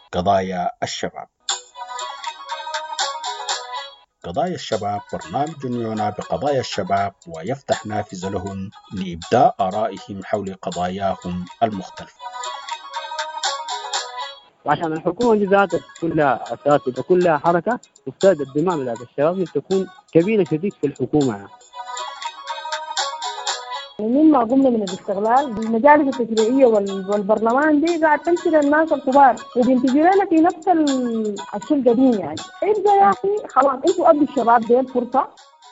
قضايا الشباب. قضايا الشباب برنامج يعنى بقضايا الشباب ويفتح نافذة لهم لإبداء آرائهم حول قضاياهم المختلفة. وعشان الحكومة دي ذاتها كلها أساس وكلها حركة تفتقد الدماء ذات الشباب تكون كبيرة شديد في الحكومة يعني. من ما قمنا من الاستغلال بالمجالس التشريعية والبرلمان دي قاعد تمشي للناس الكبار وبينتجوا لنا في نفس الشيء القديم يعني. ابدا يا أخي خلاص انتوا أدوا الشباب دي الفرصة.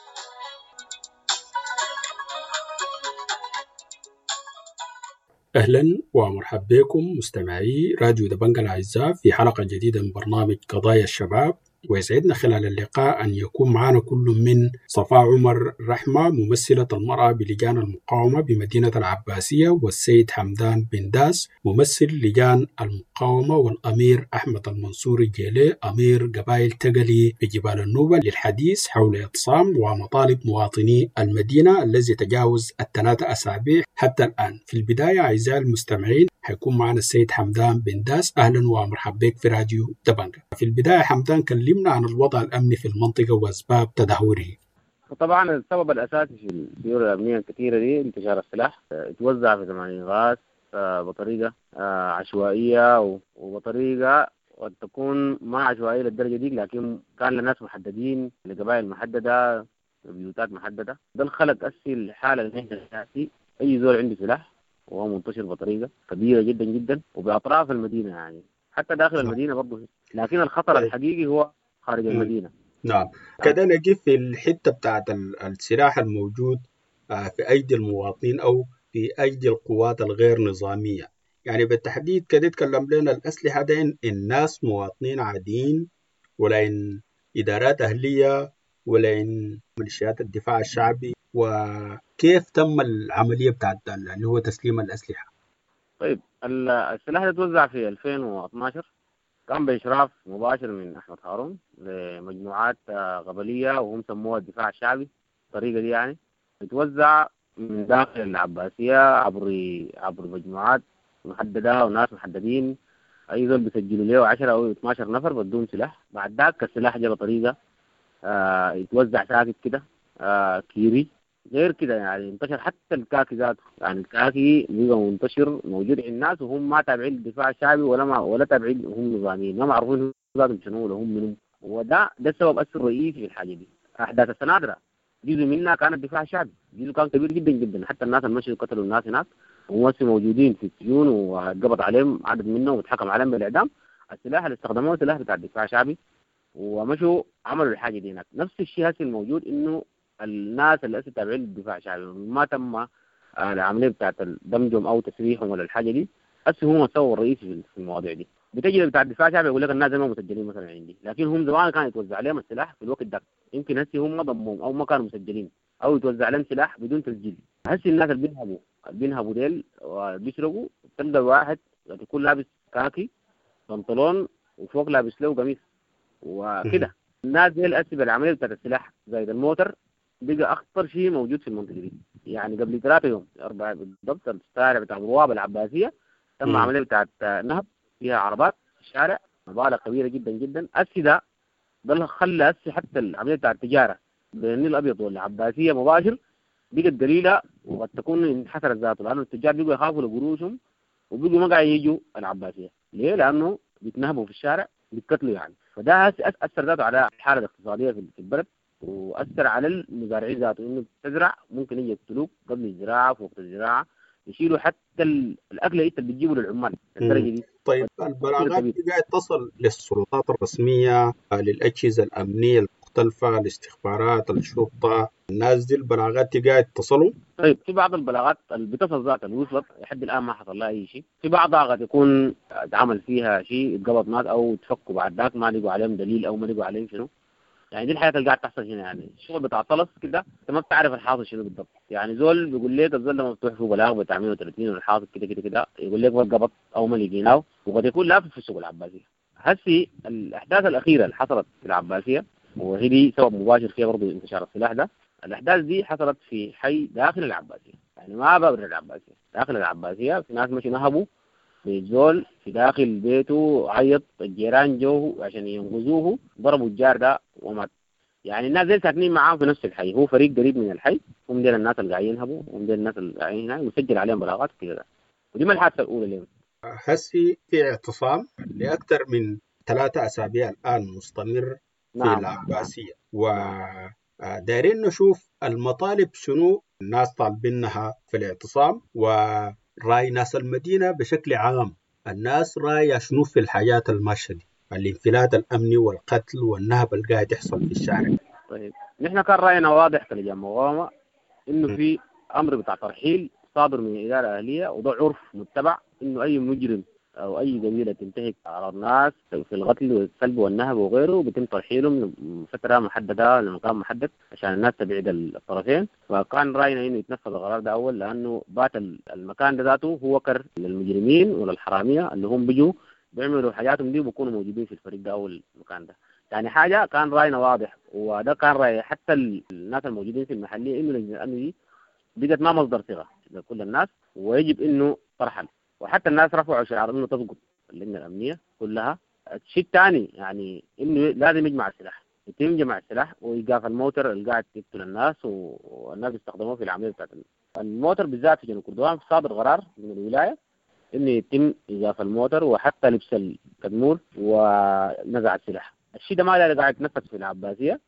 أهلا ومرحبا بكم مستمعي راديو دبنجة الأعزاء في حلقة جديدة من برنامج قضايا الشباب. ويسعدنا خلال اللقاء أن يكون معنا كل من صفاء عمر رحمة ممثلة المرأة بلجان المقاومة بمدينة العباسية، والسيد حمدان بن داس ممثل لجان المقاومة، والأمير أحمد المنصوري جيلي أمير قبائل تقلي بجبال النوبة، للحديث حول اعتصام ومطالب مواطني المدينة الذي تجاوز 3 أسابيع حتى الآن. في البداية أعزائي المستمعين حيكون معنا السيد حمدان بن داس. أهلا ومرحبا بك في راديو دبنجة. في البداية حمدان كلمنا عن الوضع الأمني في المنطقة وأسباب تدهوره. طبعا السبب الأساسي في السيول الأمنية الكثيرة دي انتشار السلاح، توزع في ثمانينات بطريقة عشوائية وبطريقة قد تكون ما عشوائية للدرجة دي، لكن كان لناس محددين لقبائل محددة بيوتات محددة. ده الخلق أسي الحالة اللي نحن فيها. أي زول عنده سلاح وهو منتشر بطريقة كبيرة جدا جدا وبأطراف المدينة يعني حتى داخل المدينة برضه، لكن الخطر الحقيقي هو خارج المدينة. نعم. كده نجي في الحتة بتاعت السلاح الموجود في أيدي المواطنين أو في أيدي القوات الغير نظامية. يعني بالتحديد كده تكلم لنا الأسلحة دي الناس مواطنين عاديين، ولا إن إدارات أهلية، ولا إن ميليشيات الدفاع الشعبي، وكيف تم العملية بتاعت اللي هو تسليم الأسلحة؟ طيب السلاح ده توزع في 2012 كان بإشراف مباشر من أحمد هارون لمجموعات قبلية وهم سموها الدفاع الشعبي. الطريقة دي يعني بتوزع من داخل العباسية عبر مجموعات محددة وناس محددين. أي زول بيسجلوا له 10 أو 12 نفر بدون سلاح. بعد ذاك السلاح جاء بطريقة يتوزع ساكت كده كيري غير كده يعني. انتشر حتى الكاكي ذاته، يعني الكاكي بيبقى منتشر موجود عند الناس وهم ما تابعين الدفاع الشعبي ولا تابعين، هم نظاميين ما معروفين ذاتهم شنو ولا هم منهم. وده السبب الرئيسي في الحاجه دي. احداث السنادره جزء منها كان الدفاع الشعبي، جزء كان كبير جدا جدا. حتى الناس المشوا قتلوا الناس هناك وهم موجودين في السجون وقبض عليهم عدد منهم واتحكم عليهم بالاعدام. السلاح اللي استخدموه سلاح بتاع الدفاع الشعبي ومشوا عملوا الحاجه دي هناك. نفس الشيء هسه الموجود انه الناس اللي هسه تابعين للدفاع الشعبي ما تم العمليه بتاعت دمجهم او تسريحهم ولا الحاجه دي. هسه هم السبب الرئيسي في المواضيع دي. بتجي بتاع الدفاع الشعبي يقول لك الناس ما مسجلين مثلا عندي، لكن هم زمان كان يتوزع عليهم السلاح في الوقت ده. يمكن هسه هم ضمهم او ما كانوا مسجلين او يتوزع لهم سلاح بدون تسجيل. هسه الناس اللي بينهبوا ديل وبيسرقوا تلقى واحد يكون لابس كاكي بنطلون وفوق لابس له قميص وكده. الناس دي الأسباب العملية بتاعت السلاح زائد الموتر بقى أخطر شيء موجود في المنطقة دي. يعني قبل 3 يوم 4 بالضبط الشارع بتاع بوابة العباسية تم عملية بتاعت نهب فيها عربات في الشارع مبالغ كبيرة جدا جدا. ده خلى حتى العملية بتاعت التجارة بين النيل الأبيض والعباسية مباشر بقت قليلة وقد تكون انحسرت ذاته، لأنه التجار بقوا يخافوا لقروشهم وبقوا ما قاعد يجوا العباسية. ليه؟ لأنه بيتنهبوا في الشارع بيتقتلوا يعني. فده أثر ذاته على الحالة الاقتصادية في البلد، وأثر على المزارعين ذاته إنه تزرع ممكن يجي يقتلوك قبل الزراعة في وقت الزراعة، يشيلوا حتى الأكل اللي بتجيبه للعمال الدرجة دي. طيب البلاغات دي قاعد تصل للسلطات الرسمية، للأجهزة الأمنية المختلفة، الاستخبارات، الشرطة، الناس دي البلاغات دي قاعد تصلوا؟ طيب في بعض البلاغات اللي بتصل ذاتها اللي وصلت لحد الآن ما حصل لها أي شيء. في بعضها قد يكون اتعمل فيها شيء اتقبض ناس أو تفكوا بعد ذاك ما لقوا عليهم دليل أو ما لقوا عليهم شنو. يعني دي الحياة اللي قاعد تحصل هنا. يعني الشغل بتاع طلس كده انت ما بتعرف الحاصل شنو بالضبط. يعني زول بيقول لك الزول ده مفتوح فيه بلاغ بتاع 130 والحاصل كده كده كده يقول لك والقبض او ما لقيناه، وقد يكون لافف في السوق العباسية. هسي الاحداث الاخيره اللي حصلت في العباسية وهي دي سبب مباشر فيها برضه انتشار السلاح ده. الاحداث دي حصلت في حي داخل العباسية، يعني ما برا العباسية، داخل العباسية في ناس مشي نهبوا بيزول في داخل بيته عيط، الجيران جوه عشان ينقذوه، ضربوا الجار ده ومات. يعني الناس دي ساكنين معاهم في نفس الحي، هو فريق قريب من الحي، هم ديل الناس اللي قاعدين ينهبوا، هم ديل الناس اللي قاعدين هنا ويسجل عليهم بلاغات كده. ودي ما الحادثه الاولى لهم. هسي في اعتصام لأكثر من 3 أسابيع الآن مستمر في نعم نعم العباسية، نعم. ودايرين نشوف المطالب شنو الناس طالبينها في الاعتصام، ورأي ناس المدينة بشكل عام. الناس رأيها شنو في الحاجات الماشية دي، الانفلات الأمني والقتل والنهب اللي قاعد يحصل في الشارع. طيب نحن كان راينا واضح كلجان مقاومه انه م. في امر بتاع ترحيل صادر من الاداره الاهليه، وده عرف متبع انه اي مجرم او اي قبيله تنتهك اعراض الناس في القتل والسلب والنهب وغيره بيتم ترحيلهم من فتره محدده لمكان محدد عشان الناس تبعد الطرفين. فكان راينا انه يتنفذ القرار ده اول، لانه بات المكان ده ذاته هو كر للمجرمين وللحراميه اللي هم بيجوا بيعملوا حاجاتهم دي وبيكونوا موجودين في الفريق ده او المكان ده. يعني حاجه كان راينا واضح، وده كان راي حتى الناس الموجودين في المحليه، انه لجنه الامن دي بقت ما مصدر ثقه لكل الناس، ويجب انه ترحل. وحتى الناس رفعوا شعار انه تسقط اللجنه الامنيه كلها. الشيء الثاني يعني انه لازم يجمع السلاح، يتم جمع السلاح وايقاف الموتر اللي قاعد يقتل الناس والناس بيستخدموه في العمليه بتاعت الموتر بالذات. في جنوب كردوان صادر قرار من الولايه انه يتم ايقاف الموتر وحتى لبس الكدمور ونزع السلاح. الشيء ده ما قاعد يتنفذ في العباسيه،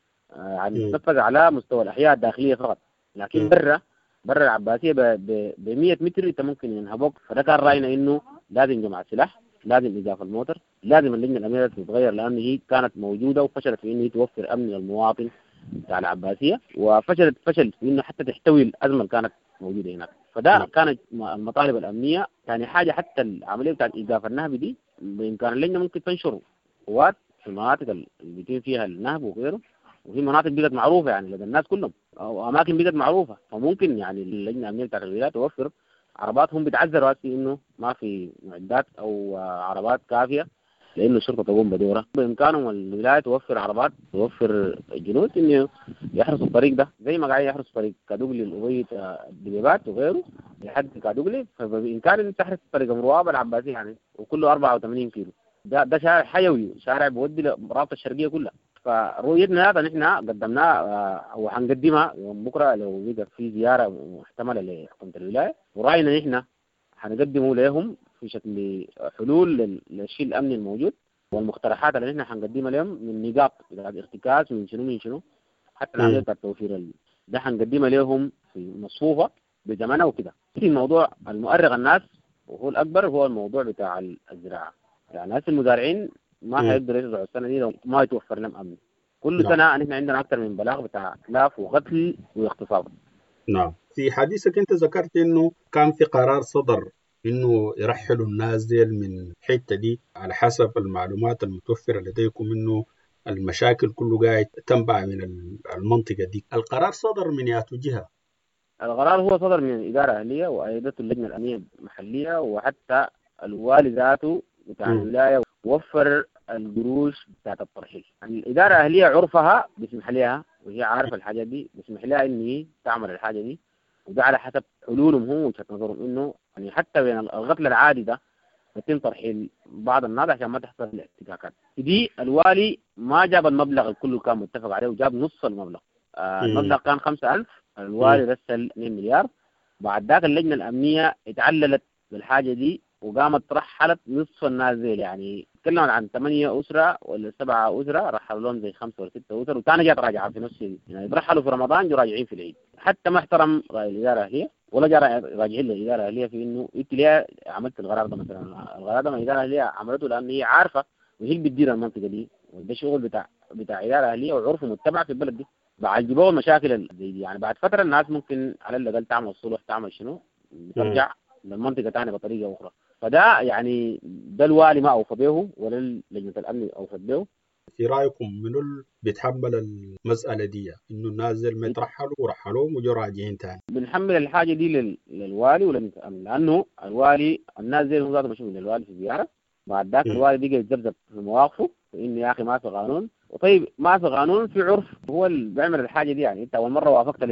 يعني م. يتنفذ على مستوى الاحياء الداخليه فقط، لكن م. برا العباسيه ب 100 متر انت ممكن ينهبوك. فده كان راينا انه لازم جمع السلاح، لازم ايقاف الموتر، لازم اللجنه الامنيه تتغير، لان هي كانت موجوده وفشلت في انه هي توفر امن للمواطن بتاع العباسيه، وفشلت فشل في انه حتى تحتوي الازمه اللي كانت موجوده هناك. فده نعم. كانت المطالب الامنيه. ثاني حاجه حتى العمليه بتاعت ايقاف النهب دي بامكان اللجنه ممكن تنشر قوات في المناطق اللي بيتم فيها النهب وغيره، وفي مناطق بقت معروفه يعني لدى الناس كلهم، او اماكن بقت معروفه. فممكن يعني اللجنه الامنيه بتاعت الولايات توفر عربات. هم بيتعذروا هسه انه ما في معدات او عربات كافيه لانه الشرطه تقوم بدورها. بامكانهم الولايه توفر عربات، توفر جنود انه يحرسوا الطريق ده زي ما قاعد يحرسوا طريق كادوغلي لغايه الدبيبات وغيره لحد كادوغلي. فبامكان ان تحرس طريق امرواب العباسي يعني، وكله 84 كيلو. ده شارع حيوي، شارع بيودي لرابطه الشرقيه كلها. فرؤيتنا هذا نحن قدمناه وحنقدمها يوم بكره لو بقى في زياره محتمله لحكومه الولايه، وراينا نحن حنقدمه لهم في شكل حلول للشيء الامني الموجود، والمقترحات اللي نحن حنقدمها لهم من نقاط بتاعت ارتكاز من شنو حتى العمليه م. بتاعت توفير ده حنقدمها لهم في مصفوفه بزمنها وكده. في موضوع المؤرق الناس وهو الاكبر هو الموضوع بتاع الزراعه. يعني ناس المزارعين ما م. هيقدروا يزرعوا السنه دي لو ما يتوفر لهم امن. كل نعم. سنه نحن عندنا اكثر من بلاغ بتاع اتلاف وقتل واغتصاب. نعم. في حديثك أنت ذكرت إنه كان في قرار صدر إنه يرحلوا الناس دي من الحتة دي، على حسب المعلومات المتوفرة لديكم إنه المشاكل كله قاعد تنبع من المنطقة دي. القرار صدر من ياتو جهة؟ القرار هو صدر من الاداره الاهليه وايدته اللجنه الامنيه المحليه، وحتى الوالي ذاته بتاع م. الولايه وفر القروش بتاعت الترحيل. يعني الاداره الاهليه عرفها بيسمح لها وهي عارفه الحاجه دي، بيسمح لها ان هي تعمل الحاجه دي، وده على حسب حلولهم هم وجهه نظرهم. انه يعني حتى بين القتل العادي ده يتم ترحيل بعض الناس عشان ما تحصل الاحتكاكات دي. الوالي ما جاب المبلغ اللي كله كان متفق عليه، وجاب نص المبلغ. م. المبلغ كان 5000، م. الوالي رسل 2 مليار. بعد ذاك اللجنه الامنيه اتعللت بالحاجه دي وقامت رحلت نصف الناس زي، يعني تكلمت عن 8 اسره ولا 7 اسره، رحلوا لهم زي 5 ولا 6 اسر، وثاني جات راجعه في نفس الشيء. يعني رحلوا في رمضان جو راجعين في العيد. حتى ما احترم راي الاداره الاهليه ولا جاء راجعين للاداره الاهليه في انه انت ليه عملت القرار ده. مثلا القرار ده الاداره الاهليه عملته لان هي عارفه وهي بتدير المنطقه دي، وده شغل بتاع اداره اهليه وعرف متبع في البلد دي. بعد جبوا المشاكل دي يعني بعد فتره الناس ممكن على الاقل تعمل صلح، تعمل شنو، م. بترجع للمنطقه ثانيه بطريقه اخرى. فده يعني ده الوالي ما اوفى به ولا لجنه الامن اوفت به. في رأيكم منو اللي بيتحمل المسألة دي، إنه الناس دي ما يترحلوا ورحلوهم وجو راجعين تاني؟ بنحمل الحاجه دي للوالي ولجنه الامن، لانه الوالي الناس زي هم مشوا من الوالي في زياره. بعد ذاك م. الوالي بقى يتذبذب في مواقفه انه يا اخي ما في قانون. وطيب ما في قانون، في عرف هو اللي بيعمل الحاجه دي. يعني انت اول مره وافقت ليه؟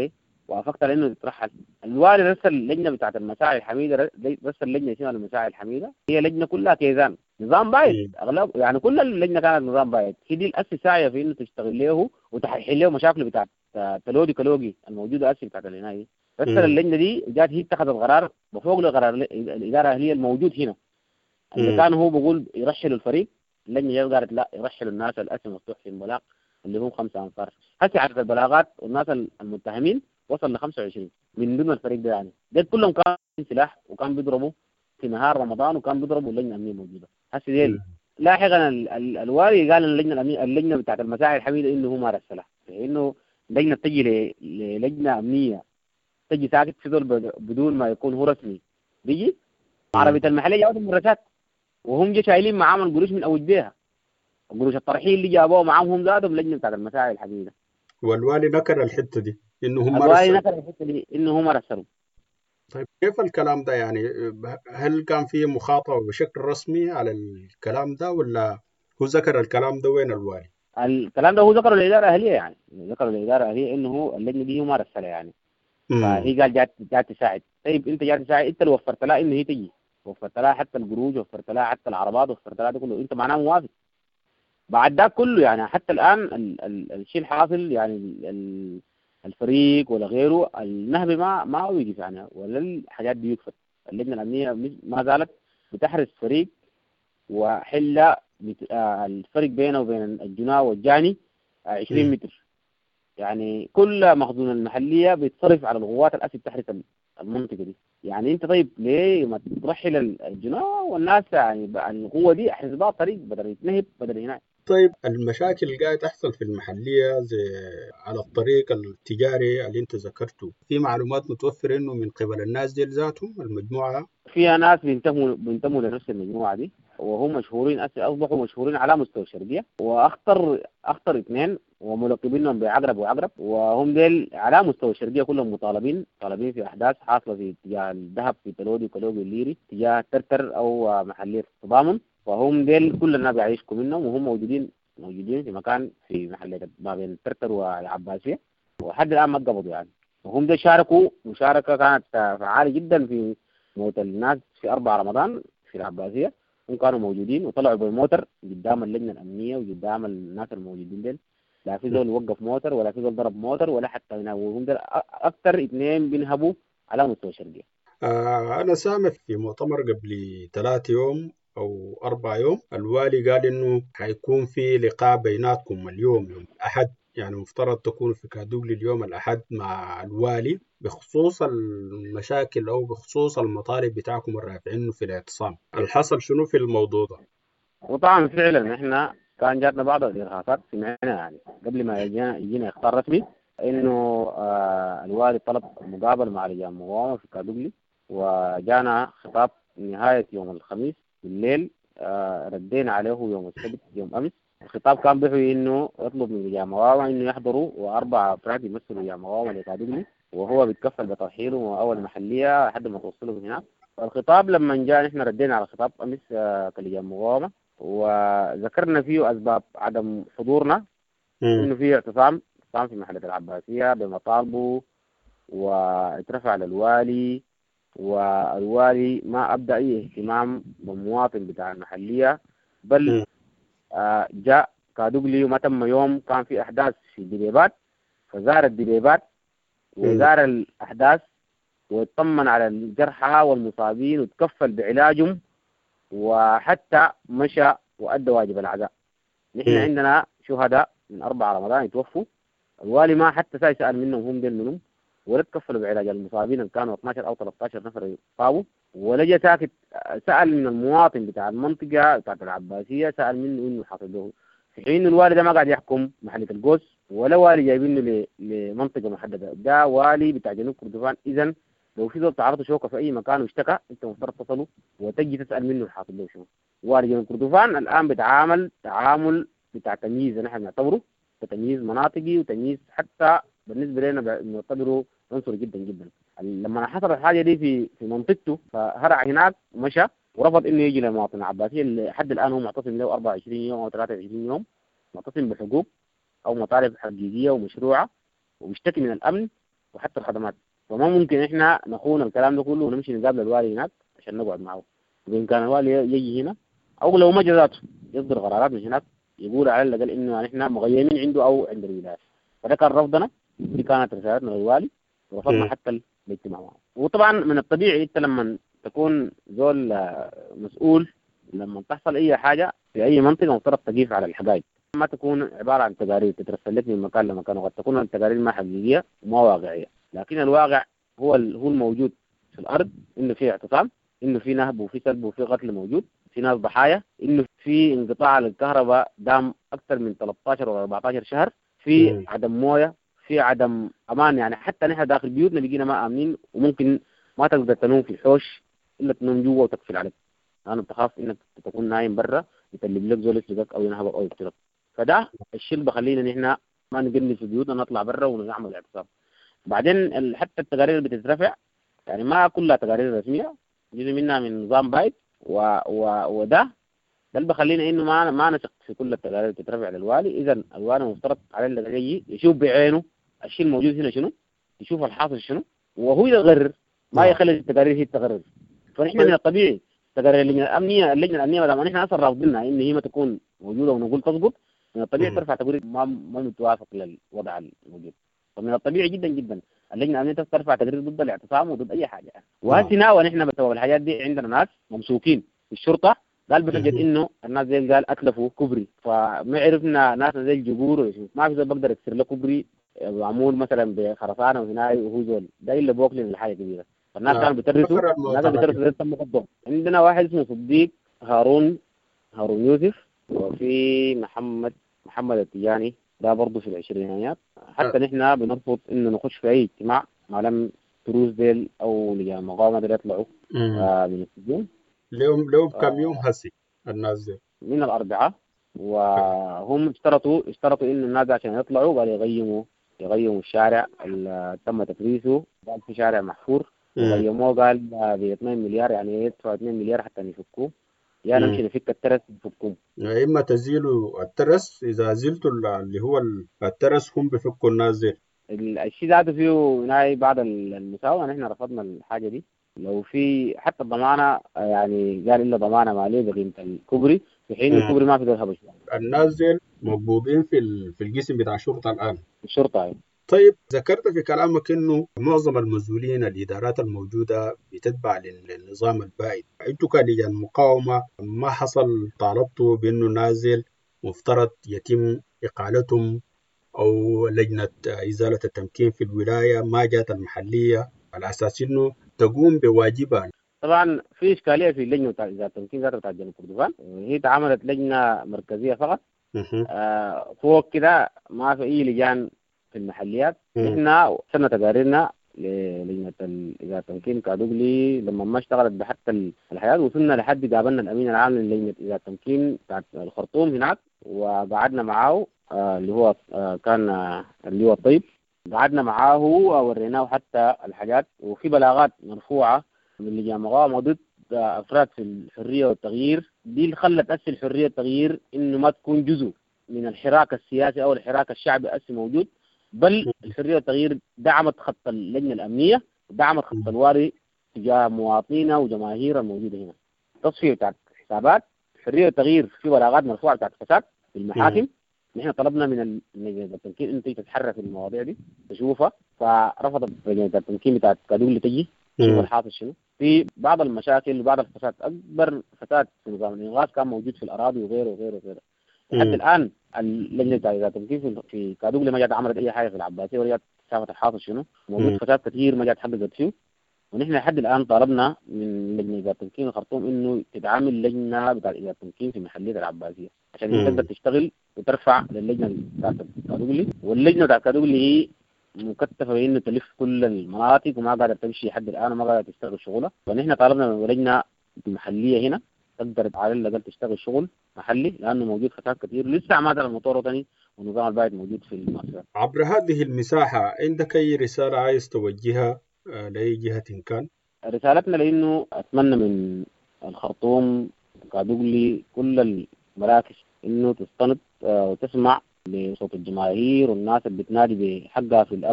وافقت على انه يترحل. الوالي رسل اللجنه بتاعت المساعي الحميده، رسل لجنه اسمها المساعي الحميده، هي لجنه كلها كيزان نظام بايت اغلب، يعني كل اللجنه كانت نظام بايت. هي دي الاسي ساعيه في انه تشتغل له وتحل له مشاكله بتاعت تلودي كلوجي الموجوده اسي بتاعت العنايه دي. رسل اللجنه دي جات هي اتخذت قرار بفوق القرار الاداره الاهليه الموجود هنا اللي كان هو بيقول يرحلوا الفريق. اللجنه جات قالت لا، يرحلوا الناس الاسي مفتوح في البلاغ اللي هم 5 أنفار. هسه عدد البلاغات والناس المتهمين وصل ل 25 من ضمن الفريق ده، يعني ده كلهم كانوا سلاح وكان بيضربوا في نهار رمضان وكان بيضربوا اللجنه الامنيه موجوده. هسه ديل لاحقا الوالي قال اللجنه الامنيه، اللجنه بتاعت المساعي الحميده انه هو مارس سلاح، انه لجنه تجي للجنه امنيه تجي ساكت في ذول بدون ما يكون هو رسمي، بيجي عربيه المحليه جابت المرشات وهم جا شايلين معاهم القروش من اول بيها، قروش الترحيل اللي جابوه معاهم هم ذاتهم لجنه بتاعت المساعي الحميده. والوالي نكر الحتة دي إنه هم الوالي رسلوا. نكر الحته دي انه هم رسلوا. طيب كيف الكلام ده يعني؟ هل كان في مخاطبة بشكل رسمي على الكلام ده ولا هو ذكر الكلام ده وين الوالي؟ الكلام ده هو ذكره للاداره الاهليه، يعني ذكره للاداره الاهليه انه هو اللجنه دي هو ما رسلها يعني. فهي قال جات تساعد. طيب انت جات تساعد، انت اللي وفرت لها انه هي تجي، وفرت لها حتى القروش، وفرت لها حتى العربات، وفرت لها ده كله، انت معناه موافق. بعد ده كله يعني حتى الان الشيء الحاصل يعني الفريق ولا غيره النهب ما وقف يعني، ولا الحاجات دي وقفت. اللجنه الامنيه ما زالت بتحرس فريق وحل الفرق بينه وبين الجناه والجاني 20 متر. يعني كل مخزون المحليه بيتصرف على القوات الاسي بتحرس المنطقه دي. يعني انت طيب ليه ما ترحل الجناه والناس يعني القوه دي احرز بها الطريق بدل يتنهب بدل هناك. طيب المشاكل اللي قاعدة تحصل في المحلية زي على الطريق التجاري اللي انت ذكرته، في معلومات متوفرة انه من قبل الناس دي ذاتهم المجموعة؟ فيها ناس بينتموا لنفس المجموعه دي، وهم مشهورين اصبحوا مشهورين على مستوى الشرقيه، واخطر اثنين وملقبينهم بعقرب وعقرب، وهم ديل على مستوى الشرقيه كلهم طالبين في احداث حاصله في اتجاه الذهب في تلودي وكلوبي الليري، اتجاه الترتر او محليه التضامن. وهم ديل كل الناس بيعيشكم منهم، وهم موجودين في مكان في محليه ما بين الترتر والعباسيه، وحد الان ما اتقبضوا يعني. وهم ديل شاركوا مشاركه كانت فعاله جدا في موت الناس في 4 رمضان في العباسية. هم كانوا موجودين وطلعوا بالموتر قدام اللجنة الأمنية وقدام الناس الموجودين ديل، لا في زول وقف موتر ولا في زول ضرب موتر ولا حتى هنا. وهم ديل أكثر 2 بينهبوا على مستوى الشرقية. أنا سامع في مؤتمر قبل 3 يوم أو 4 يوم الوالي قال إنه حيكون في لقاء بيناتكم اليوم يوم الأحد، يعني مفترض تكون في كادوغلي اليوم الأحد مع الوالي بخصوص المشاكل أو بخصوص المطالب بتاعكم الرافعين في الاعتصام. الحصل شنو في الموضوع ده؟ وطبعا فعلا احنا كان جاتنا بعض الإرهاصات سمعنا يعني قبل ما يجينا إخبار رسمي إنه الوالي طلب مقابلة مع لجان مقاومة في كادوغلي، وجانا خطاب نهاية يوم الخميس بالليل. ردينا عليه يوم السبت يوم أمس. الخطاب كان بيحوي إنه يطلب من لجان مقاومة إنه يحضروا، و4 أفراد يمثلوا لجان مقاومة لكادوغلي، وهو بيتكفل بترحيله أول محلية لحد ما توصلوا هناك. الخطاب لما جاء نحن ردينا على الخطاب أمس كلجان مقاومة، وذكرنا فيه أسباب عدم حضورنا، إنه فيه اعتصام في محلة العباسية بمطالبه، واترفع للوالي، والوالي ما أبدأ أي اهتمام بالمواطن بتاع المحلية، بل جاء كادوغلي وما تم يوم كان في أحداث في دبيبات، فزار الدبيبات وزار الأحداث ويطمن على الجرحى والمصابين وتكفل بعلاجهم، وحتى مشى وأدى واجب العزاء. نحن عندنا شهداء من 4 رمضان يتوفوا، الوالي ما حتى سأل منهم هم دين منهم، ولا تكفلوا بعلاج المصابين اللي كانوا 12 أو 13 نفر يصابوا، ولا جا ساكت سأل من المواطن بتاع المنطقة بتاعت العباسية، سأل منه إنه حاصل له، في حين الوالي ده ما قاعد يحكم محلة القوس، ولا والي جايبينه لمنطقة محددة، ده والي بتاع جنوب كردفان. إذن لو في زول تعرض شوكة في أي مكان واشتكى أنت مفترض تصله وتجي تسأل منه الحاصل له شنو. والي جنوب كردفان الآن بيتعامل تعامل بتاع تمييز، نحن بنعتبره تمييز مناطقي وتمييز حتى بالنسبة لنا بنعتبره عنصري جدا جدا. لما حصل الحاجة دي في منطقته فهرع هناك ومشى ورفض إنه يجي للمواطن العباسي اللي لحد الآن هو معتصم له 24 يوم أو 23 يوم، معتصم بحقوق أو مطالب حقيقية ومشروعة، وبيشتكي من الأمن وحتى الخدمات. فما ممكن احنا نخون الكلام ده كله ونمشي نقابل الوالي هناك عشان نقعد معه. وإن كان الوالي يجي هنا أو لو ما جزاته يصدر قرارات من هناك يقول على الأقل إنه يعني إحنا مغيمين عنده أو عند الولاية. فده كان رفضنا، دي كانت رسالتنا للوالي، ورفضنا حتى الاجتماع معه. وطبعا من الطبيعي أنت لما تكون زول مسؤول، لما تحصل أي حاجة في أي منطقة مفترض تقيف على الحقائق، ما تكون عبارة عن تقارير تترسل لك من مكان لمكان، وقد تكون التقارير ما حقيقية وما واقعية. لكن الواقع هو الموجود في الأرض، إنه في اعتصام، إنه في نهب وفي سلب وفي قتل موجود، في ناس ضحايا، إنه في انقطاع للكهرباء دام أكثر من 13 و 14 شهر، في عدم موية، في عدم أمان. يعني حتى نحن داخل بيوتنا بقينا ما آمنين، وممكن ما تقدر تنوم في الحوش إلا تنوم جوا وتقفل عليك، لأنه بتخاف إنك تكون نايم برا يتلب لك زول يسرقك أو ينهبك أو يقتلك. فده الشيء اللي بخلينا نحن ما نقلل في بيوتنا، نطلع برا ونعمل اعتصام. بعدين حتى التقارير اللي بتترفع يعني ما كلها تقارير رسمية، جزء منها من نظام بايت وده اللي بخلينا انه ما نثق في كل التقارير اللي بتترفع للوالي. اذا الوالي مفترض عليه اللي يجي يشوف بعينه الشيء الموجود هنا شنو، يشوف الحاصل شنو، وهو يقرر، ما يخلي التقارير هي تقرر. فنحن من الطبيعي تقارير اللجنه الامنيه ما دام نحن اصلا رافضينها ان هي ما تكون موجوده ونقول تضبط، من الطبيعي ترفع تقرير ما متوافق للوضع الموجود. فمن الطبيعي جدا جدا اللجنه الامنيه ترفع تقرير ضد الاعتصام وضد اي حاجه. وهسه ناوى نحن بسبب الحاجات دي عندنا ناس ممسوكين في الشرطه، قال بحجه انه الناس زي قال اتلفوا كوبري، فما عرفنا ناس زي الجبور ما في زول بقدر يكسر له كوبري معمول مثلا بخرسانه وهناي وهو زول ده الا بوكلين الحاجه كبيره. فالناس كانوا بيترسوا، الناس بيترسوا زي تم قبضهم. عندنا واحد اسمه صديق هارون يوسف، وفي محمد التجاني ده برضه في العشرينيات. حتى نحن بنرفض انه نخش في اي اجتماع ما لم تروز ديل او لجان المقاومه ديل يطلعوا من السجون. لهم كم يوم هسي الناس دي من الاربعاء، وهم اشترطوا انه الناس عشان يطلعوا قالوا يغيموا الشارع اللي تم تفريسه. قال في شارع محفور وغيموه، قال ب 2 مليار، يعني يدفعوا 2 مليار حتى يفكوه، يا نمشي نفك الترس نفكوه. يا إما تزيلوا الترس، إذا زلتوا اللي هو الترس هم بيفكوا الناس دي. الشيء ذاته فيه هناي بعض المساومة، نحن رفضنا الحاجة دي. لو في حتى الضمانة يعني قال إلا ضمانة مالية بقيمة الكوبري، في حين الكوبري ما في ذلك هبش. الناس دي مقبوضين في القسم بتاع الشرطة الآن. الشرطة طيب ذكرت في كلامك إنه معظم المسؤولين الإدارات الموجودة بتتبع للنظام البائد. أنتوا كلجان مقاومة ما حصل طالبتوا بإنه نازل مفترض يتم إقالتهم، أو لجنة إزالة التمكين في الولاية ما جات المحلية على أساس إنه تقوم بواجبها؟ طبعا في إشكالية في اللجنة بتاع إزالة التمكين ذاتها بتاع جنوب كردفان، هي اتعملت لجنة مركزية فقط. فوق كده ما في أي لجان في المحليات. نحن وصلنا تقاريرنا للجنة إزالة التمكين كادوغلي لما ما اشتغلت بحتى الحياة، وصلنا لحد قابلنا الأمين العام للجنة إزالة التمكين بتاعت الخرطوم هناك، وقعدنا معاه اللي هو كان اللي هو الطيب. قعدنا معاه ووريناه حتى الحاجات، وفي بلاغات مرفوعة من لجان مقاومة ضد أفراد في الحرية والتغيير. دي اللي خلت أسي الحرية والتغيير إنه ما تكون جزء من الحراك السياسي أو الحراك الشعبي أسي موجود، بل الحرية والتغيير دعمت خط اللجنة الأمنية ودعمت خط الواري تجاه مواطنينا وجماهير الموجودة هنا. تصفية بتاعت حسابات الحرية والتغيير في بلاغات مرفوعة بتاعت فساد في المحاكم. نحن طلبنا من لجنة التمكين أنت تتحرى في المواضيع دي تشوفها، فرفضت لجنة التمكين بتاعت كادوغلي تجي تشوف الحاصل شنو. في بعض المشاكل وبعض الفساد، أكبر فساد في نظام الإنغاث كان موجود في الأراضي وغيره. لحد الآن اللجنة بتاعت التمكين في كادوغلي ما جات عملت أي حاجة في العباسية ولا جات شافت الحاصل شنو. موجود فساد كثير ما جات حققت فيه. ونحن لحد الآن طالبنا من لجنة إدارة التمكين الخرطوم إنه تدعم اللجنة بتاعت إدارة التمكين في محلية العباسية عشان هي تقدر تشتغل وترفع للجنة بتاعت كادوغلي. واللجنة بتاعت كادوغلي هي مكتفة بإنه تلف كل المناطق وما قادرة تمشي لحد الآن وما قادرة تشتغل شغلها. فنحن طالبنا من لجنة محلية هنا تقدر على الأقل تشتغل شغل محلي، لأنه موجود فساد كثير لسه ما زال الموتور وطني ونظام البائد موجود في المؤسسات. عبر هذه المساحة عندك أي رسالة عايز توجهها لأي جهة كان؟ رسالتنا لأنه أتمنى من الخرطوم كادوغلي كل المراكز إنه تستند وتسمع لصوت الجماهير والناس اللي بتنادي بحقها في الأمن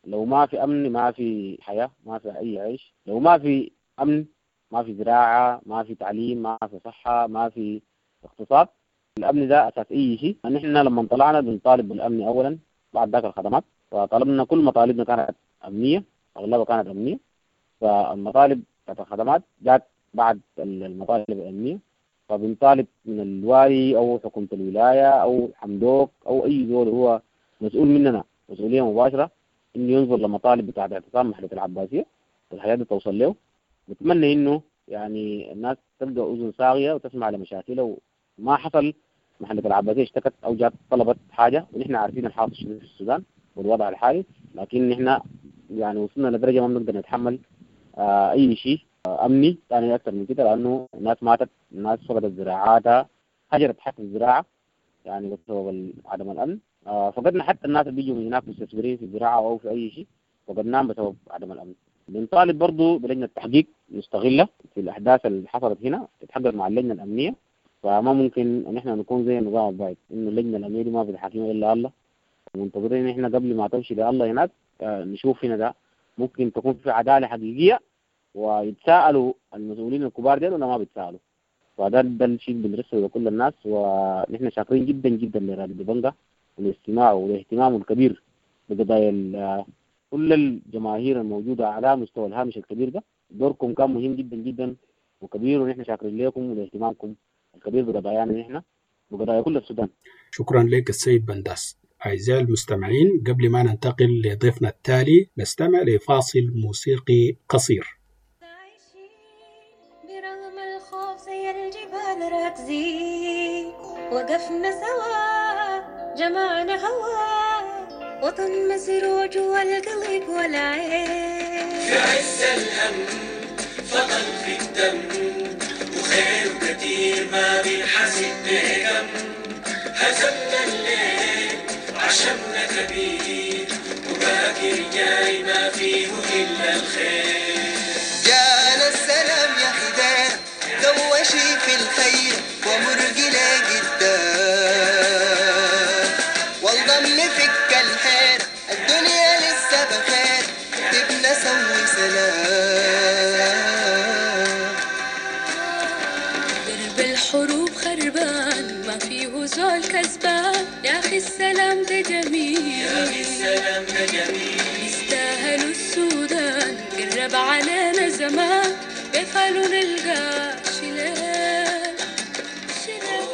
لو ما في أمن ما في حياة، ما في أي عيش. لو ما في أمن ما في زراعة، ما في تعليم، ما في صحة، ما في اقتصاد. الأمن ده أساس أي شيء. نحن لما طلعنا بنطالب بالأمن أولا، بعد ذاك الخدمات. فطلبنا كل مطالبنا كانت أمنية، أغلبها كانت أمنية. فالمطالب بتاعت الخدمات جات بعد المطالب الأمنية. فبنطالب من الوالي أو حكومة الولاية أو حمدوك أو أي زول هو مسؤول مننا مسؤولية مباشرة إنه ينظر لمطالب بتاعت اعتصام محلة العباسية والحياة دي توصل له. نتمنى إنه يعني الناس تلقى أذن صاغية وتسمع لمشاكله. وما حصل محلة العباسية اشتكت أو جات طلبت حاجة، ونحن عارفين الحاصل شديد في السودان والوضع الحالي، لكن نحن يعني وصلنا لدرجة ما بنقدر نتحمل أي شيء أمني ثاني أكثر من كده، لأنه الناس ماتت، الناس فقدت زراعاتها، هجرت حتى الزراعة يعني بسبب عدم الأمن. فقدنا حتى الناس اللي بيجوا من هناك مستثمرين في الزراعة أو في أي شيء، فقدناهم بسبب عدم الأمن. بنطالب برضو بلجنة تحقيق مستغلة في الأحداث اللي حصلت هنا تتحقق مع اللجنة الأمنية. فما ممكن إن إحنا نكون زي النظام البعيد إنه اللجنة الأمنية دي ما بتحاكمها إلا الله، ومنتظرين إن إحنا قبل ما تمشي لله هناك نشوف هنا ده ممكن تكون في عدالة حقيقية ويتساءلوا المسؤولين الكبار دول ولا ما بيتساءلوا. فده الشيء بنرسله لكل الناس، ونحن شاكرين جدا جدا لراديو دبنجة والاستماع والاهتمام الكبير بقضايا كل الجماهير الموجودة على مستوى الهامش الكبير ده. دوركم كان مهم جدا جدا وكبير، ونحن شاكرين لكم ولاهتمامكم الكبير بقضايانا نحن وقضايا كل السودان. شكرا لك السيد بنداس. أعزائي المستمعين، قبل ما ننتقل لضيفنا التالي نستمع لفاصل موسيقي قصير. برغم الخوف زي الجبال راكزين، وقفنا سوا جمعنا هوا، وطن مسروع جوا القلب والعين. في عز الهم فضل في الدم، وخير كتير ما بنحسب بكم. هزمنا الليل عشمنا كبير، وباقي جاي ما فيه إلا الخير. جانا السلام يا خدام، دوشي في الخير ومرقنا قدام، والضم فك الحير الدنيا لسه بخير، تبنى سوي سلام. درب الحروب خربان ما فيه زول كسبان، يا أخي السلام ده جميل، يا أخي السلام ده جميل. يستاهلوا السودان قرب علينا زمان، بيخلوا نلقى شلال شلال.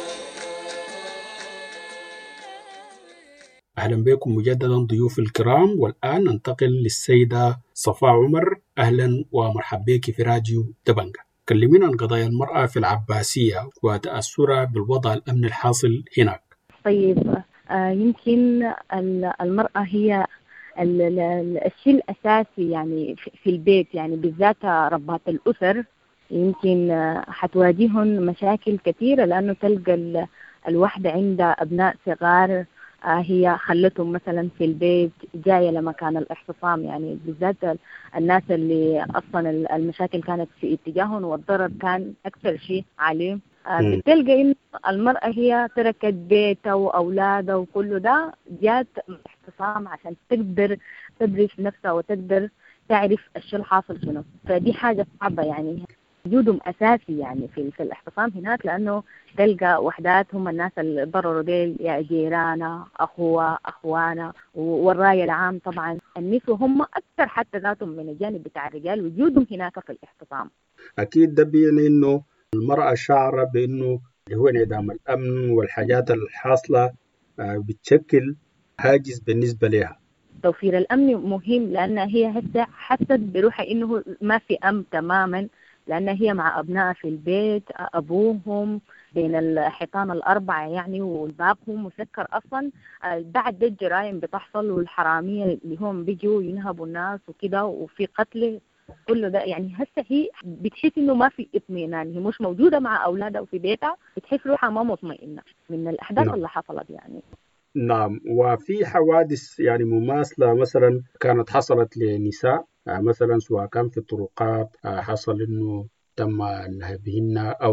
أهلا بكم مجددا ضيوف الكرام، والآن ننتقل للسيدة صفاء عمر. أهلا ومرحبا بك في راديو دبنجة. كلمينا عن قضايا المرأة في العباسية وتأثرها بالوضع الأمني الحاصل هناك. طيب، يمكن المرأة هي الشيء الأساسي يعني في البيت، يعني بالذات ربات الأسر. يمكن حتواجههم مشاكل كثيرة، لأنه تلقى الوحدة عندها أبناء صغار، هي خلتهم مثلا في البيت جاية لمكان الاعتصام، يعني بالذات الناس اللي أصلا المشاكل كانت في اتجاههم والضرر كان أكثر شيء عليهم. بتلقى إن المرأة هي تركت بيتها وأولادها وكل ده، جات الاعتصام عشان تقدر تدرس نفسها وتقدر تعرف الشيء الحاصل شنو. فدي حاجة صعبة، يعني وجودهم أساسي يعني في الاعتصام هناك، لأنه تلقى وحدات هم الناس اللي ضرروا ديل، يا جيرانا، أخوة، أخوانا، والرأي العام طبعا النسوة هم أكثر حتى ذاتهم من الجانب بتاع الرجال وجودهم هناك في الاعتصام. أكيد ده بيعني إنه المرأة شعر بأنه اللي هو انعدام الأمن والحاجات الحاصلة بتشكل هاجس بالنسبة لها. توفير الأمن مهم، لأن هي هسه حست بروحها إنه ما في أمن تماما، لأن هي مع أبنائها في البيت، أبوهم بين الحيطان الأربعة يعني، والبابهم مسكر أصلا. بعد ده الجرائم بتحصل، والحرامية اللي هم بيجوا ينهبوا الناس وكده، وفي قتل كله ده. يعني هسه هي بتحس إنه ما في اطمئنان، هي مش موجودة مع أولادها وفي بيتها، بتحس روحها ما مطمئنة من الأحداث اللي حصلت يعني. نعم، وفي حوادث يعني مماثلة مثلا كانت حصلت لنساء، مثلا سواء كان في الطرقات حصل إنه تم نهبهن أو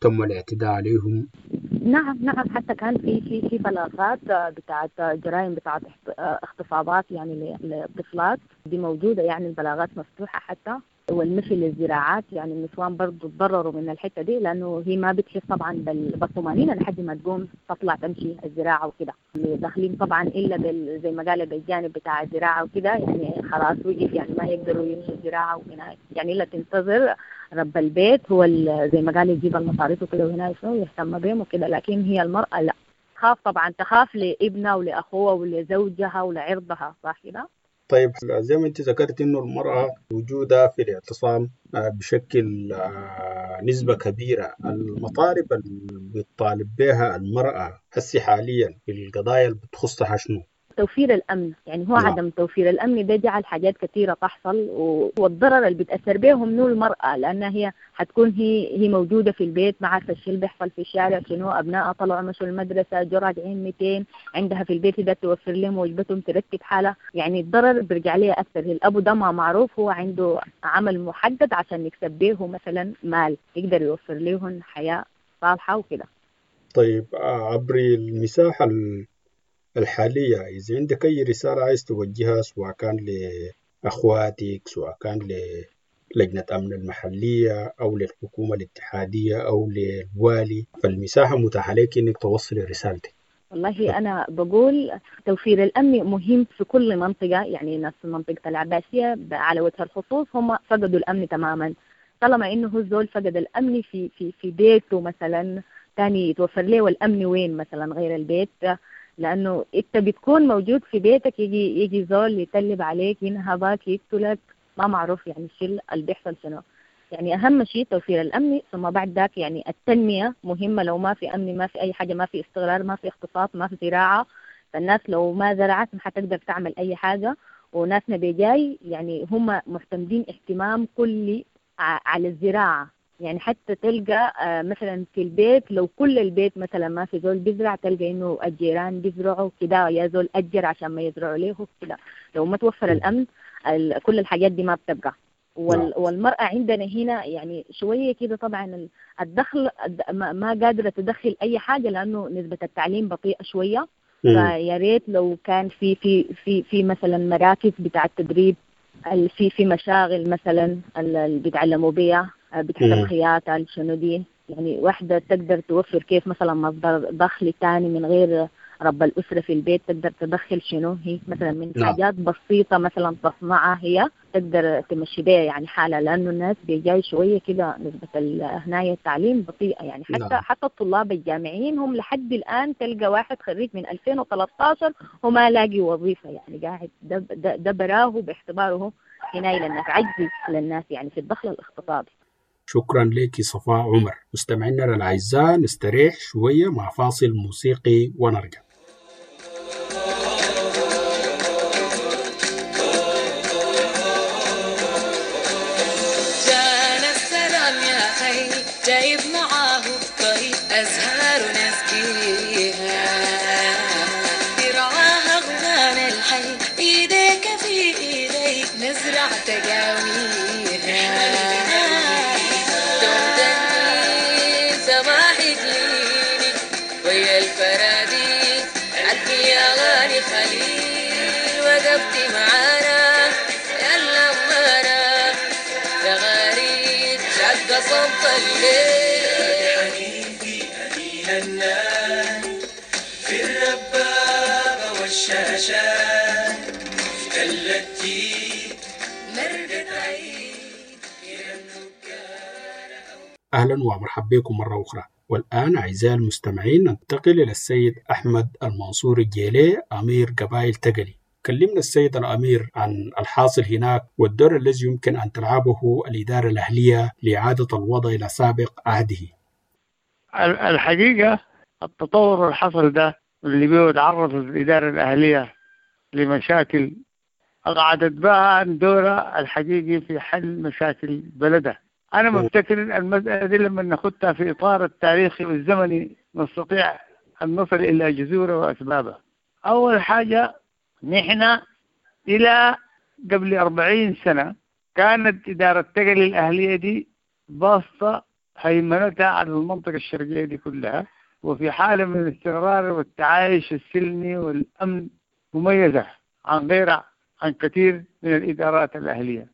تم الاعتداء عليهم؟ نعم، حتى كان في بلاغات بتاعت جرائم بتاعت اغتصابات يعني للطفلات، دي موجودة يعني البلاغات مفتوحة حتى. والمشي للزراعات يعني النسوان برضو تضرروا من الحتة دي، لأنه هي ما بتحس طبعا بالطمأنينة لحد ما تقوم تطلع تمشي الزراعة وكده. اللي داخلين طبعا إلا زي ما قال بالجانب بتاع الزراعة وكده يعني خلاص وقف، يعني ما يقدروا يمشوا الزراعة وهنا يعني إلا تنتظر رب البيت هو زي ما قال يجيب المصاريف وكده وهنا شنو يهتم بهم وكده. لكن هي المرأة لا، تخاف طبعا، تخاف لابنها ولأخوها ولزوجها ولعرضها، صح كده؟ طيب زي ما انت ذكرت انه المرأة وجودها في الاعتصام بشكل نسبة كبيرة. المطالب اللي بتطالب بها المرأة هسي حاليا في القضايا اللي بتخصها شنو؟ توفير الأمن، يعني هو عدم توفير الأمن ده جعل حاجات كثيرة تحصل، والضرر اللي بتأثر بهم منه المرأة، لأنها هي حتكون هي موجودة في البيت، ما عارفة الشيء اللي بيحصل في الشارع شنو، أبنائها طلعوا مشوا المدرسة جو راجعين 200 عندها في البيت ده توفر لهم وجبتهم ترتب حالها، يعني الضرر بيرجع لها أكثر. الأبو ده ما معروف هو عنده عمل محدد عشان يكسب به مثلا مال يقدر يوفر لهم حياة صالحة وكده. طيب عبر المساحة الحالية إذا عندك أي رسالة عايز توجهها سواء كان لأخواتك سواء كان للجنة أمن المحلية أو للحكومة الاتحادية أو للوالي، فالمساحة متاحة لك إنك توصل رسالتك. والله أنا بقول توفير الأمن مهم في كل منطقة، يعني ناس منطقة العباسية على وجه الخصوص هم فقدوا الأمن تماما. طالما إنه هو الزول فقد الأمن في بيته مثلا، تاني يتوفر له الأمن وين مثلا غير البيت، لأنه أنت بتكون موجود في بيتك يجي زول يتلب عليك ينهبك يقتلك، ما معروف يعني الشيء اللي بيحصل شنو. يعني أهم شيء توفير الأمن، ثم بعد ذاك يعني التنمية مهمة. لو ما في أمن ما في أي حاجة، ما في استقرار، ما في اقتصاد، ما في زراعة، فالناس لو ما زرعت ما حتقدر تعمل أي حاجة. وناسنا بجاي يعني هم معتمدين اهتمام كلي على الزراعة، يعني حتى تلقى مثلا في البيت لو كل البيت مثلا ما في زول بيزرع، تلقى إنه الجيران بيزرعوا كده يا زول أجر عشان ما يزرعوا له كده. لو ما توفر الأمن كل الحاجات دي ما بتبقى. والمرأة عندنا هنا يعني شوية كده طبعا الدخل ما قادرة تدخل أي حاجة، لأنه نسبة التعليم بطيئة شوية. فيا ريت لو كان في مثلا مراكز بتاع التدريب، في مشاغل مثلا اللي بيتعلموا بيها بتاعت الخياطة شنو دي، يعني واحدة تقدر توفر كيف مثلا مصدر دخل تاني من غير رب الأسرة في البيت، تقدر تدخل شنو هي مثلا من حاجات بسيطة مثلا تصنعها هي تقدر تمشي بيها يعني حالة، لأنه الناس بيجاي شوية كده نسبة هناية التعليم بطيئة يعني. حتى الطلاب الجامعيين هم لحد الآن تلقى واحد خريج من 2013 وما لاقي وظيفة، يعني قاعد ده براه باعتباره هناي للناس عجز للناس يعني في الدخل الاقتصادي. شكرا لك صفاء عمر. مستمعينا الأعزاء نستريح شوية مع فاصل موسيقي ونرجع. جانا السلام يا خي جايب معاه الطريق أزهار ونسقيها ترعاها غصان الحي إيديك في إيدي نزرع تقاويها تمتني سماح جيني ويا الفراديس عدي يا غالي خليل وقفتي معانا يلا أمارا تغاريد شق صوت الليل حبيبي أبي هنان في الربابة والشاشات في تل التيت مرقة عيد أهلا ومرحبا بكم مرة أخرى. والآن أعزائي المستمعين ننتقل إلى السيد أحمد المنصور الجيلي أمير قبائل تقلي. كلمنا السيد الأمير عن الحاصل هناك والدور الذي يمكن أن تلعبه الإدارة الأهلية لإعادة الوضع إلى سابق عهده. الحقيقة التطور الحصل ده اللي بيتعرض الإدارة الأهلية لمشاكل قعدت بها عن دورها الحقيقي في حل مشاكل بلدها. أنا مفتكر المسألة دي لما ناخدها في إطار التاريخي والزمني نستطيع أن نصل إلى جذورها وأسبابها. أول حاجة نحن إلى قبل 40 سنة كانت إدارة تقلي الأهلية دي باصة هيمنتها على المنطقة الشرقية دي كلها، وفي حالة من الاستقرار والتعايش السلمي والأمن، مميزة عن كثير من الإدارات الأهلية.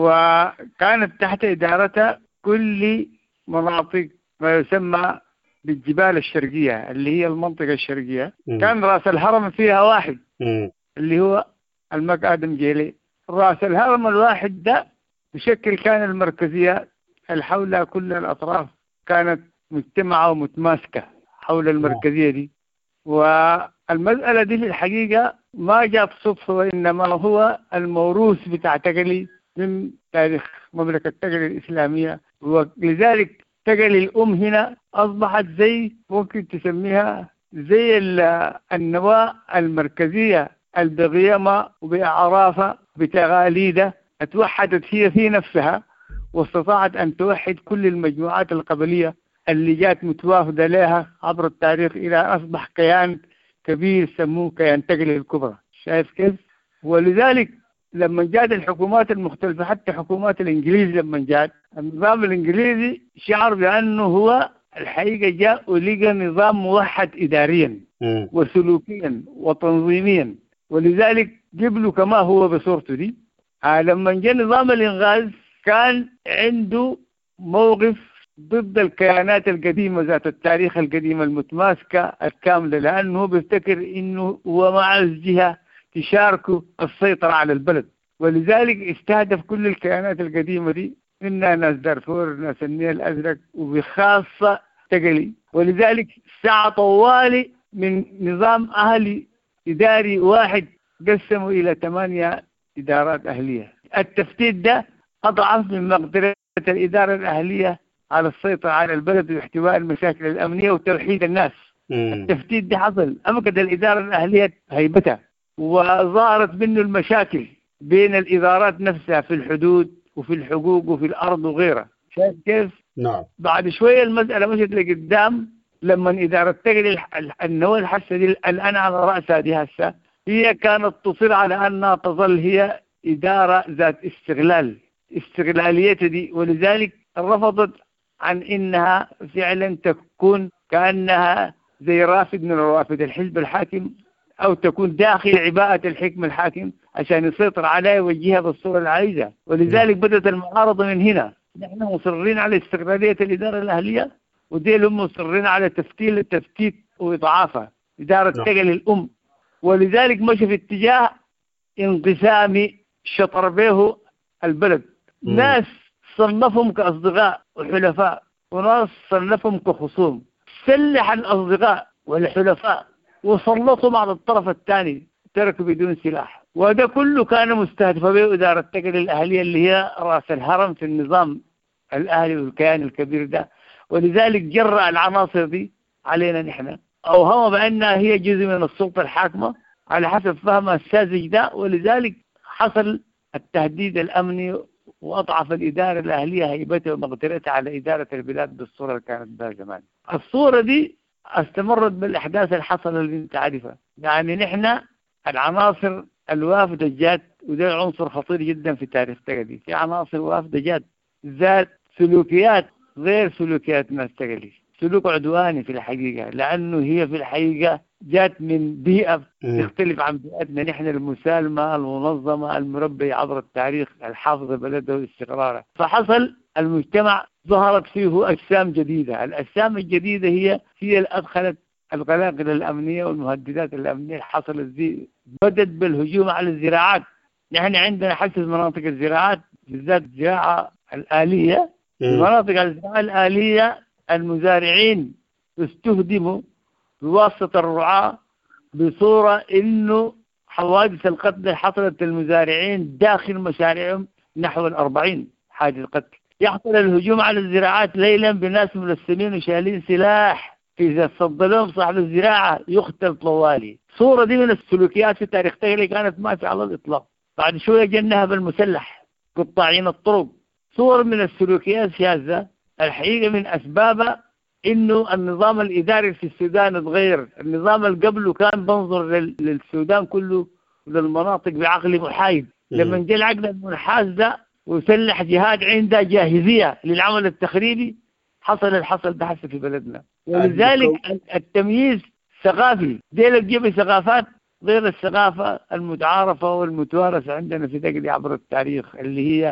وكانت تحت إدارتها كل مناطق ما يسمى بالجبال الشرقية اللي هي المنطقة الشرقية. كان رأس الهرم فيها واحد اللي هو الملك آدم جيلي. رأس الهرم الواحد ده بشكل كان المركزية حول كل الأطراف كانت مجتمعة ومتماسكة حول المركزية دي. والمسألة دي في الحقيقة ما جاءت صدفة، وإنما هو الموروث بتاع تقلي من تاريخ مملكة تقلي الإسلامية. ولذلك تقلي الأم هنا أصبحت زي ممكن تسميها زي النواة المركزية البغيمة وبأعرافها بتغاليدها، اتوحدت هي في نفسها واستطاعت أن توحد كل المجموعات القبلية اللي جات متوافدة لها عبر التاريخ إلى أصبح كيان كبير سموه كيان تقلي الكبرى. شايف كيف؟ ولذلك لما جات الحكومات المختلفة، حتى حكومات الإنجليز لما جات، النظام الإنجليزي شعر بأنه هو الحقيقة جاء ولقى نظام موحد إداريا وسلوكيا وتنظيميا، ولذلك جبله كما هو بصورته دي. لما جاء نظام الإنغاز كان عنده موقف ضد الكيانات القديمة ذات التاريخ القديم المتماسكة الكاملة، لأنه بيفتكر إنه هو مع الجهة تشاركه السيطرة على البلد. ولذلك استهدف كل الكيانات القديمة دي، منها ناس دارفور، ناس النيل الأزرق، وبخاصة تقلي. ولذلك سعى طوالي من نظام أهلي إداري واحد قسموا إلى 8 إدارات أهلية. التفتيت ده أضعف من مقدرة الإدارة الأهلية على السيطرة على البلد واحتواء المشاكل الأمنية وتوحيد الناس. التفتيت ده حصل، أمكد الإدارة الأهلية هيبتها، وظهرت منه المشاكل بين الإدارات نفسها في الحدود وفي الحقوق وفي الأرض وغيرها. شايف كيف؟ نعم. بعد شوية المسألة مشت لقدام لما إدارة تقلي النواة الحسة دي الآن على رأسها دي هسه، هي كانت تصر على أنها تظل هي إدارة ذات استغلالية دي، ولذلك رفضت عن إنها فعلا تكون كأنها زي رافد من روافد الحزب الحاكم، أو تكون داخل عباءة الحكم الحاكم عشان يسيطر عليها ويوجهها بالصورة اللي عايزها. ولذلك بدأت المعارضة من هنا. نحن مصرين على استقلالية الإدارة الأهلية، وديل هم مصرين على التفتيت وإضعافها إدارة تقلي الأم. ولذلك مشى في اتجاه انقسامي شطر به البلد. ناس صنفهم كأصدقاء وحلفاء، وناس صنفهم كخصوم. سلح الأصدقاء والحلفاء وسلطهم على الطرف الثاني، تركوا بدون سلاح. وهذا كله كان مستهدف به إدارة تقلي الأهلية اللي هي رأس الهرم في النظام الأهلي والكيان الكبير ده. ولذلك جرأ العناصر دي علينا نحن، أوهم بأنها هي جزء من السلطة الحاكمة على حسب فهمها الساذج ده. ولذلك حصل التهديد الأمني، وأضعف الإدارة الأهلية هيبتها ومقدرتها على إدارة البلاد بالصورة اللي كانت بها زمان. الصورة دي استمرت بالأحداث اللي حصل اللي انت عارفها. يعني نحن العناصر الوافدة جات، وده عنصر خطير جدا في تاريخ تقلي. في عناصر وافدة جات ذات سلوكيات غير سلوكيات ناس تقلي، سلوك عدواني في الحقيقة، لأنه هي في الحقيقة جات من بيئة تختلف عن بيئتنا نحن المسالمة المنظمة المربية عبر التاريخ الحافظة بلده واستقراره. فحصل المجتمع ظهرت فيه أجسام جديدة. الأجسام الجديدة هي اللي أدخلت القلاقل الأمنية والمهددات الأمنية اللي حصلت دي. بدت بالهجوم على الزراعات. نحن عندنا حسب مناطق الزراعات بالذات الزراعة الآلية. مناطق الزراعة الآلية المزارعين استهدموا بواسطة الرعاة بصورة إنه حوادث القتل حصلت المزارعين داخل مشاريعهم نحو 40 حادث قتل. يحصل الهجوم على الزراعات ليلا بناس ملثمين وشايلين سلاح، إذا صدلهم صاحب الزراعة يقتل طوالي. صورة دي من السلوكيات في تاريخ تقلي كانت ما في على الإطلاق. بعد شوية جنها بالمسلح، قطاعين الطرق. صور من السلوكيات في هذا الحقيقة من أسبابها إنه النظام الإداري في السودان اتغير. النظام اللي قبله كان بنظر للسودان كله وللمناطق بعقل محايد. لما جاء العقل المنحاز ده وسلح جهاد عنده جاهزية للعمل التخريبي، حصل الحصل ده حصل في بلدنا. ولذلك التمييز ثقافي، ديلك جيب ثقافات غير الثقافة المتعارفة والمتوارثة عندنا في دقلي عبر التاريخ، اللي هي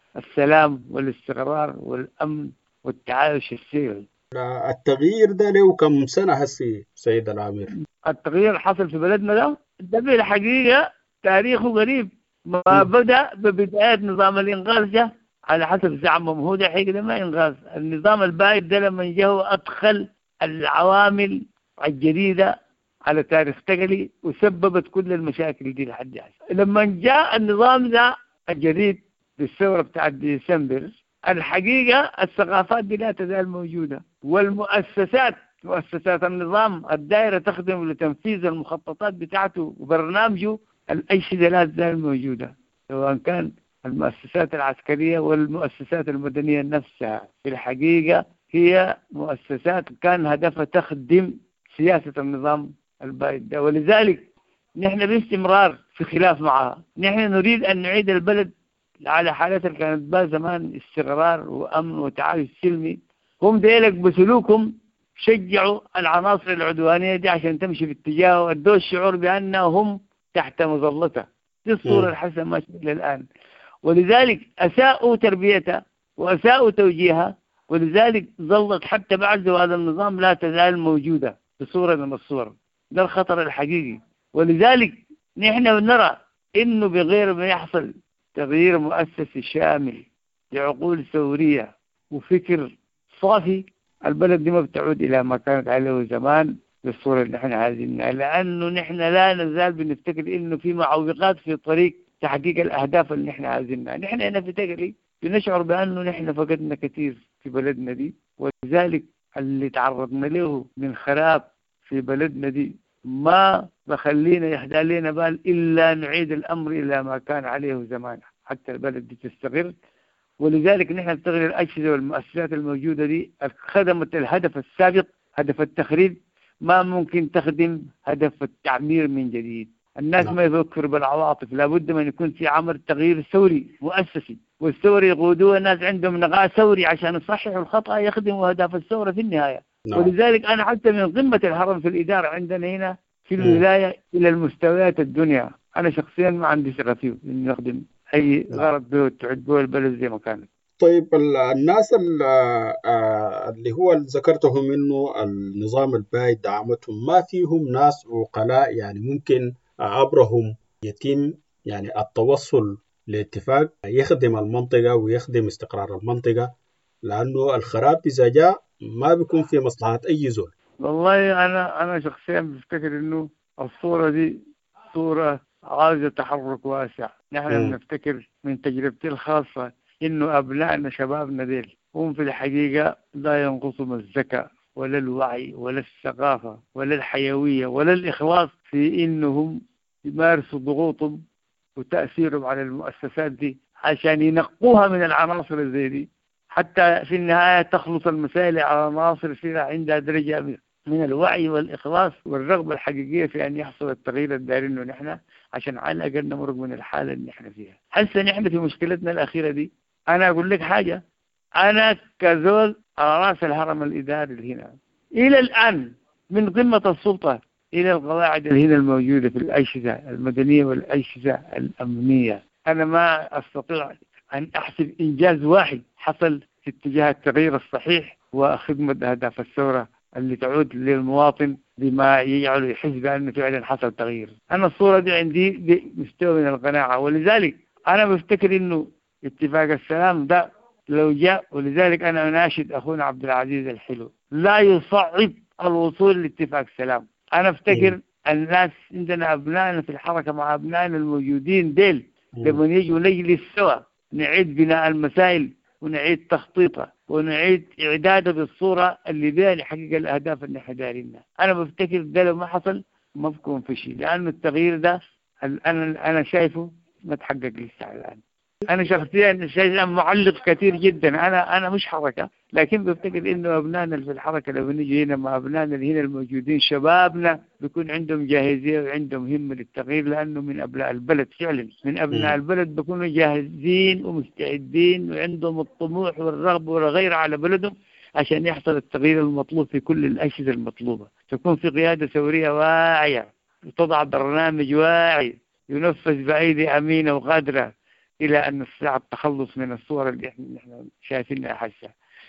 السلام والاستقرار والأمن والتعايش السلمي. التغيير ده له كم سنة هسي سيد العامر؟ التغيير حصل في بلدنا ده بالحقيقة تاريخه قريب. ما بدأ ببداية نظام الإنغاز ده على حسب زعمهم، هو ده حقيقة ما إنغاز. النظام البائد ده لما جه أدخل العوامل الجديدة على تاريخ تقلي وسببت كل المشاكل دي لحد هسه. لما جاء النظام ده الجديد بالثورة بتاعت ديسمبر، الحقيقة الثقافات دي لا تزال موجودة، والمؤسسات مؤسسات النظام الدائرة تخدم لتنفيذ المخططات بتاعته وبرنامجه، الأنشطة لا تزال موجودة، سواء كان المؤسسات العسكرية والمؤسسات المدنية نفسها. في الحقيقة هي مؤسسات كان هدفها تخدم سياسة النظام البائد ده، ولذلك نحن باستمرار في خلاف معها. نحن نريد أن نعيد البلد على حالتها اللي كانت بها زمان، استقرار وأمن وتعايش سلمي. هم ديلك بسلوكهم شجعوا العناصر العدوانية دي عشان تمشي في اتجاه وادوا الشعور بأنهم تحت مظلتها. دي الصورة الحسنة ماشية إلى الآن، ولذلك أساءوا تربيتها وأساءوا توجيهها، ولذلك ظلت حتى بعد زوال النظام لا تزال موجودة بصورة من الصور. ده الخطر الحقيقي. ولذلك نحن نرى إنه بغير ما يحصل تغيير مؤسسي شامل لعقول ثورية وفكر صافي، البلد دي ما بتعود إلى ما كانت عليه زمان بالصورة اللي نحن عايزينها، لأنه نحن لا نزال بنفتكر إنه في معوقات في طريق تحقيق الأهداف اللي نحن عايزينها. نحن هنا في تقلي بنشعر بأنه نحن فقدنا كثير في بلدنا دي، ولذلك اللي تعرضنا له من خراب في بلدنا دي ما بخلينا يحدى لنا بال إلا نعيد الأمر إلى ما كان عليه زمان حتى البلد دي تستقر. ولذلك نحن نستغل الأجهزة والمؤسسات الموجودة دي خدمت الهدف السابق، هدف التخريب، ما ممكن تخدم هدف التعمير من جديد. الناس ما يفكر بالعواطف، لابد من يكون في عمل تغيير ثوري مؤسسي، والثوري يقودوه الناس عندهم نقاء ثوري عشان يصححوا الخطأ يخدموا أهداف الثورة في النهاية. ولذلك أنا حتى من قمة الهرم في الإدارة عندنا هنا في الولاية إلى المستويات الدنيا، أنا شخصيا ما عندي ثقة فيه إنه يخدم أي غرض به تعد به البلد زي ما كانت. طيب الناس اللي هو ذكرتهم إنه النظام البائد دعمتهم، ما فيهم ناس عقلاء يعني ممكن عبرهم يتم يعني التوصل لاتفاق يخدم المنطقة ويخدم استقرار المنطقة، لأنه الخراب إذا جاء ما بيكون في مصلحة أي زول. والله أنا شخصيا بفتكر إنه الصورة دي صورة عايزة تحرك واسع. نحن بنفتكر من تجربتي الخاصة إنه أبنائنا شبابنا ديل هم في الحقيقة لا ينقصهم الذكاء ولا الوعي ولا الثقافة ولا الحيوية ولا الإخلاص في إنهم يمارسوا ضغوطهم وتأثيرهم على المؤسسات دي عشان ينقوها من العناصر زي دي، حتى في النهاية تخلص المسائل على عناصر فيها عندها درجة من الوعي والإخلاص والرغبة الحقيقية في أن يحصل التغيير الدارينه نحن عشان على الأقل نمرق من الحالة اللي نحن فيها. هسه نحن في مشكلتنا الأخيرة دي، أنا أقول لك حاجة، أنا كزول على رأس الهرم الإداري اللي هنا إلى الآن من قمة السلطة إلى القواعد اللي هنا الموجودة في الأجهزة المدنية والأجهزة الأمنية، أنا ما أستطيع أن أحسب إنجاز واحد حصل في اتجاه التغيير الصحيح وخدمة أهداف الثورة اللي تعود للمواطن بما يجعله يحس بأنه فعلا حصل تغيير. أنا الصورة دي عندي بمستوى من القناعة، ولذلك أنا بفتكر إنه اتفاق السلام ده لو جاء، ولذلك أنا أناشد أخونا عبد العزيز الحلو لا يصعب الوصول لاتفاق السلام. أنا أفتكر الناس عندنا أبنائنا في الحركة مع أبنائنا الموجودين ديل لما يجوا نجلس سوا نعيد بناء المسائل ونعيد تخطيطها ونعيد إعدادها بالصورة اللي بها لحقيقة الأهداف اللي احنا دايرينها. أنا بفتكر ده لو ما حصل ما بكون في شيء، لأنه التغيير ده أنا شايفه ما تحقق لسه الآن. أنا شخصيا شايف معلق كثير جدا، أنا مش حركة، لكن بفتكر إنه أبنائنا في الحركة لو نيجي هنا مع أبنائنا اللي هنا الموجودين شبابنا بيكون عندهم جاهزية وعندهم همة للتغيير، لأنه من أبناء البلد فعلا، من أبناء البلد بيكونوا جاهزين ومستعدين وعندهم الطموح والرغبة والغيرة على بلدهم، عشان يحصل التغيير المطلوب في كل الأجهزة المطلوبة. تكون في قيادة ثورية واعية وتضع برنامج واعي ينفذ بأيدي أمينة وقادرة إلى أن نستطيع التخلص من الصور اللي احنا شايفينها حسا،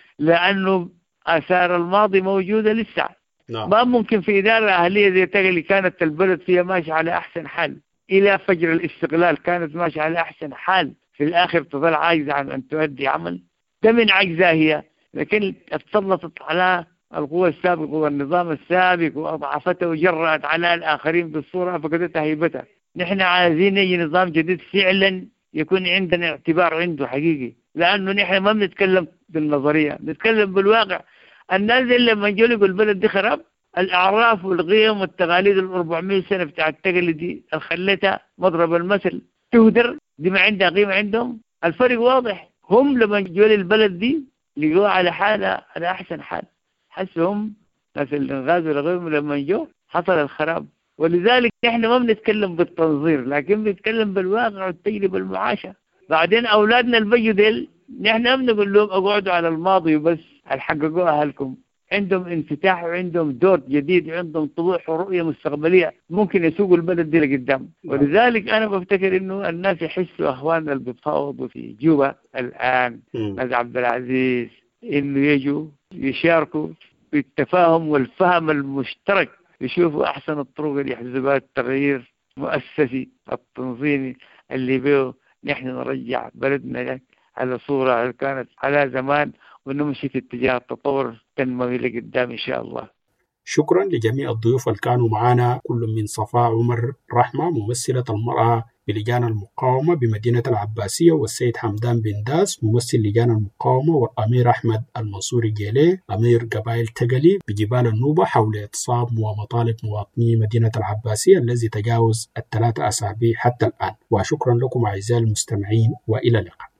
لأنه آثار الماضي موجودة لسه. ما ممكن في إدارة أهلية زي تغلي كانت البلد فيها ماشي على أحسن حال إلى فجر الاستقلال، كانت ماشي على أحسن حال، في الآخر تظل عاجزة عن أن تؤدي عمل. ده من عجزها هي، لكن اتسلطت على القوى السابقة والنظام السابق وأضعفته وجرأت على الآخرين بالصورة فقدتها هيبتها. نحن عايزين يجي نظام جديد فعلا يكون عندنا اعتبار عنده حقيقي، لأنه نحن ما بنتكلم بالنظرية، نتكلم بالواقع. الناس اللي لما يقولوا البلد دي خراب، الأعراف والقيم والتقاليد 400 سنة بتاع التقليد دي خلتها مضرب المثل تهدر، دي ما عندها قيمة عندهم. الفرق واضح، هم لما يقولوا البلد دي لقوا على حالة على أحسن حال، حسهم ناس الإنغاز والغيم لما يجوا حصل الخراب. ولذلك نحن ما بنتكلم بالتنظير، لكن بنتكلم بالواقع والتجربة المعاشة. بعدين أولادنا البيو ديل نحن ما بنقول لهم اقعدوا على الماضي وبس، حققوا أهلكم. عندهم انفتاح وعندهم دور جديد وعندهم طموح ورؤية مستقبلية ممكن يسوقوا البلد دي لقدام. ولذلك أنا بفتكر إنه الناس يحسوا أخواننا اللي بيتفاوضوا في جوبا الآن ناس عبد العزيز إنه يجوا يشاركوا في التفاهم والفهم المشترك، يشوفوا أحسن الطرق اللي يحزبها التغيير المؤسسي التنظيمي اللي بيه نحن نرجع بلدنا على صورة كانت على زمان ونمشي في اتجاه التطور التنموي لقدام إن شاء الله. شكرا لجميع الضيوف اللي كانوا معنا، كل من صفاء عمر رحمة ممثلة المرأة بلجان المقاومة بمدينة العباسية، والسيد حمدان بن داس ممثل لجان المقاومة، والأمير أحمد المنصوري جيلي أمير قبائل تقلي بجبال النوبة، حول اعتصام ومطالب مواطني مدينة العباسية الذي تجاوز 3 أسابيع حتى الآن. وشكرا لكم أعزائي المستمعين، وإلى اللقاء.